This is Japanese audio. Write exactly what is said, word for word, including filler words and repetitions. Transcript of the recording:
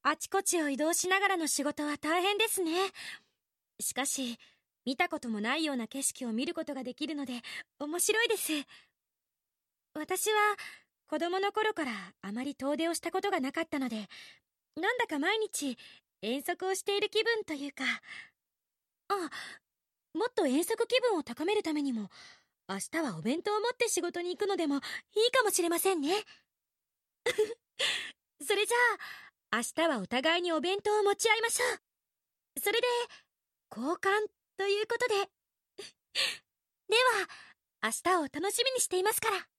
あちこちを移動しながらの仕事は大変ですね。しかし、見たこともないような景色を見ることができるので面白いです。私は子供の頃からあまり遠出をしたことがなかったので、なんだか毎日遠足をしている気分というか。あ、もっと遠足気分を高めるためにも、明日はお弁当を持って仕事に行くのでもいいかもしれませんね。それじゃあ明日はお互いにお弁当を持ち合いましょう。それで交換ということで。では明日を楽しみにしていますから。